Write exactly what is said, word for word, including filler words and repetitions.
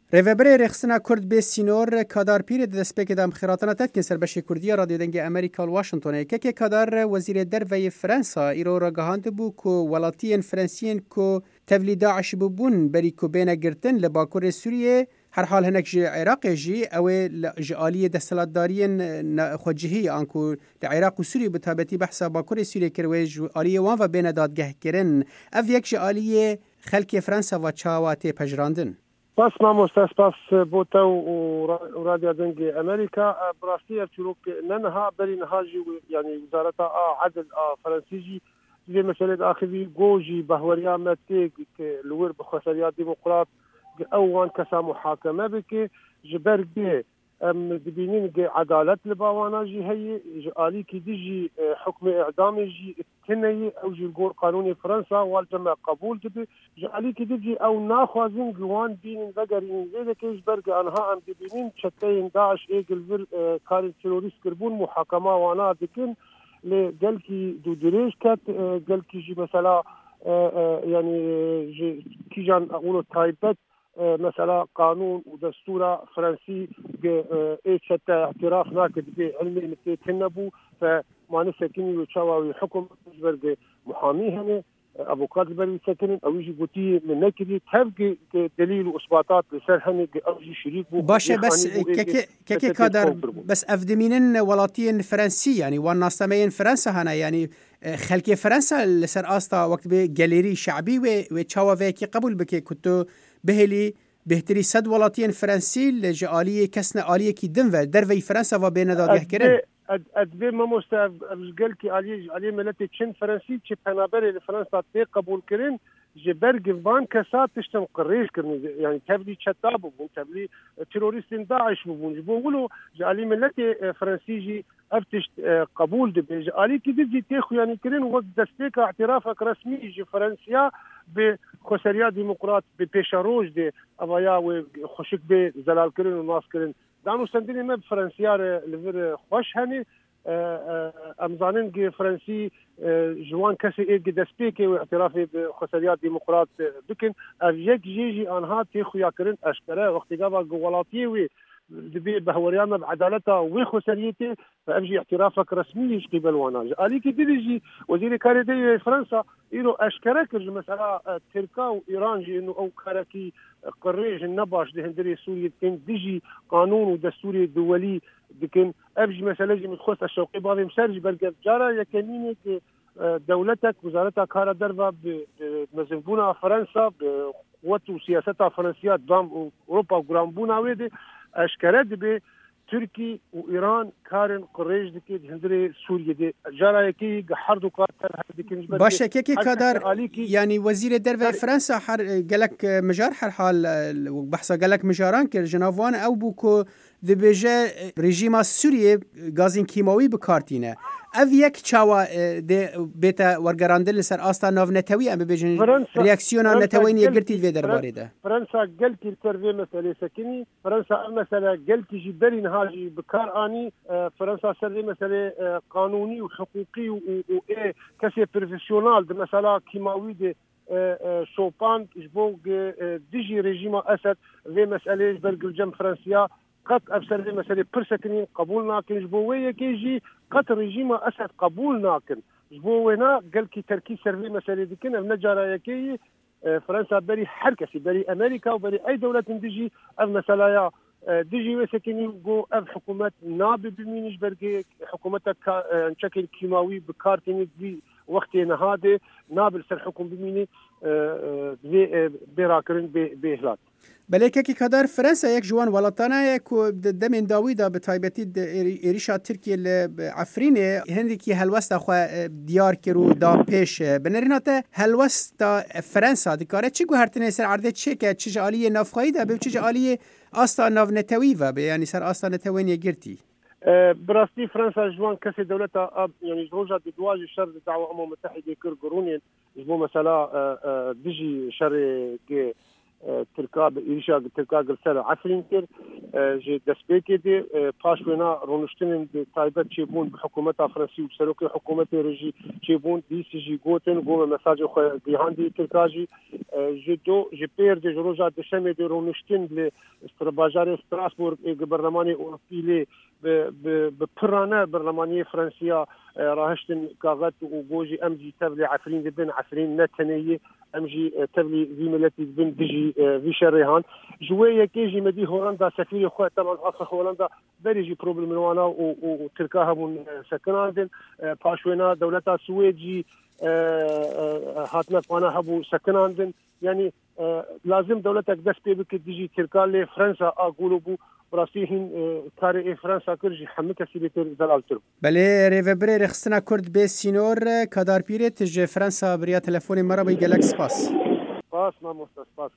ریوبری رخصنا کرد به سینور کادار پیر دستپک دام خیراتنا تدکن سربشی کردی رادیو دنگ امریکا واشنطن که که کادار وزیر دروی فرانسا ایرو رگهاند بو کو ولاتین فرانسیین کو تولید داعش ببون بری کو بین گرتن لباکور سوریه هر حال هناك جي عراق جي او جاليه دستلاتداريين خوجهي انكو العراق وسوريا بتابتي بحثا باكور سوريا كرويج اليه وان و بين دادگه کرن اف یک جاليه خلق فرانسا و چاواتي پجراندن بس ما مستسپاس بوتا و راديو دنگ امريكا براسيه تشروك ننها بري نهاجي يعني وزاره عدل فرنسيجي في مساله اخذي جوجي بهوريا متك لور بخسريات ديمقراط اوان کسا محاکمه بکی جبرگی ام دبینین گی عدالت لباوانا جی هی جالی کی دیجی حکم اعدام جی تنهی او جی الگور قانون فرنسا والجمع قبول دبی جالی کی دیجی او ناخوازین گوان بینین وگرین زیده که جبرگی انها ام دبینین چتین داعش ایگل ور کار تروریست کربون محاکمه وانا دکن لگل کی دو دریش کت گل کی جی مثلا يعني كي جان اقولوا تايبت مثلا قانون ودستور فرنسي ايش اعتراف ناكد بعلمي مثل تنبو فما نسكني وشاوي حكم برج محامي هنا افوكات بري سكن او يجي قوتي من نكدي تبقى دليل واثباتات لسرهني او يجي شريك باشا بس كيك كيك كادر بس افدمينن ولاتين فرنسي يعني والناس فرنسا هنا يعني خلقي فرنسا لسر استا وقت به جاليري شعبي و تشاوفيكي قبول بكي كنتو بهلي بهتري صد ولاتين فرنسي لجاليه كسنا اليه كي دنفر درفي فرنسا و بين داد يحكرن ادبي ما مستعد قال كي علي علي ملتي تشن فرنسي تشي بنابر فرنسا تي قبول كرين جبرج فان كسات تشتم قريش كرني يعني تبلي تشتاب بون تبلي تيروريستين داعش بون بيقولوا علي ملتي فرنسيجي ابتش قبول دبي علي كي دي تيخو يعني كرين وقت دستيك اعترافك رسمي جي فرنسيا بخسريا ديمقراط ببيشاروج دي ابايا وخشك بي زلال كرين وناس كرين دانو سندني ما بفرنسيار لفر خوش هني امزانين جي فرنسي جوان كسي ايجي دسبيكي واعترافي بخسريات ديمقراط بكن افيك جيجي انها تيخو ياكرين اشكرا وقت قابا قولاتيوي دبي بهوريانا بعدالتها وخسريتي فأمجي اعترافك رسمي قبل وانا عليك ديجي وزير كاريدي فرنسا إنه أشكرك المسألة تركا وإيران جي إنه أو كاركي قريج النباش ده هندري سوريا كن ديجي قانون ودستوري دولي لكن أبجي مسألة جي متخص الشوقي بعض مسارج برقب جارة يكنينك دولتك وزارتك هارا دربا بمزنبونا فرنسا بقوة وسياستها فرنسية دام أوروبا وقرامبونا ويدي اشکره دبی ترکی و ایران کارن قریش دکی هندری سوریه دی جارا کی هر دو کار دکی باشه کی کادر يعني وزير دربه فرنسا حر قالك مجار حر حال بحثا قالك مجاران كر جنافوان او بوكو دبيجا رژیم سوریه گازین کیماوی بکارتینه اف یک چاوا د بیتا ورگراندل لسر آستا ناو نتوی ام ببیجن ریاکسیونا نتوینی گرتید وی درباره ده فرنسا قلتي التربيه مساله سكني فرنسا مساله قلتي جبرين هاجي بكار اني فرنسا سري مساله قانوني وحقوقي و كسي بروفيسيونال د مساله كيماوي دي شوبان جبوغ ديجي ريجيم اسد في مساله برجل جم فرنسيا قط أبصر مسألة برسكنين قبول ناكن جبوية كيجي قط رجيم أسد قبول ناكن جبوينا قال كي تركي سرفي مسألة دي كنا بنجارة يكي فرنسا بري حركة بري أمريكا وبري أي دولة تجي المسألة ديجي وسكنين جو أف حكومات ناب بمينش برجي حكومتك نشكل كيماوي بكارتين دي وقت نهاده نابل سر حكم بميني براكرين بهلات بله که کدار فرانسا یک جوان ولاتانه یک دمین داویدا به تایبتی ایریشا ترکیه لعفرینه هندی که هلوستا خو دیار کرو دا پیش بنریناته هلوستا فرانسا دکاره چی گوهرتنه سر عرضه چه که چه عالیه نافخایی ده به چه عالیه آستا ناو نتوی و به یعنی سر آستا نتوینی گرتی براستی فرنسا جوان کسی دولتا يعني روجا دي دواج شر دعوة أمم متحدة كرقرونين جبو مثلا ديجي شر ترکا ایشا ترکا گرسر عفرین کر جه دسپیکی دی پاشوینا رونشتن تایبت چی بون حکومت فرانسی و سروک حکومت رژی چی بون دیسی جی گوتن گوم مساج خو دیهان دی ترکا جی جه دو جه پیر دی جروجا دشمه دی رونشتن ل استراباجار استراسبورگ برلمانی اوروپی لی بپرانه برلمانی فرانسیا راهشتن كاغت وجوجي امجي تبلي عفرين دبن عفرين نتنيه امجي تبلي في ملتي دبن دجي في شريهان جويه كيجي مدي هولندا سفير خو طبعا اخ هولندا بريجي بروبلم وانا وتركاها من سكنان باشوينا دولتها سويدجي هاتنا وانا هبو سكنان يعني لازم دولتك دس بيبك ديجي تركالي فرنسا اقولوا بو براسيهن كاري فرنسا كرجي حمك سيبتر دلالتر بله ریوبر رخصنا کرد به سینور کدار پیرت ج فرانسا بریا تلفن مرا به گلکس پاس پاس ما مستسپاس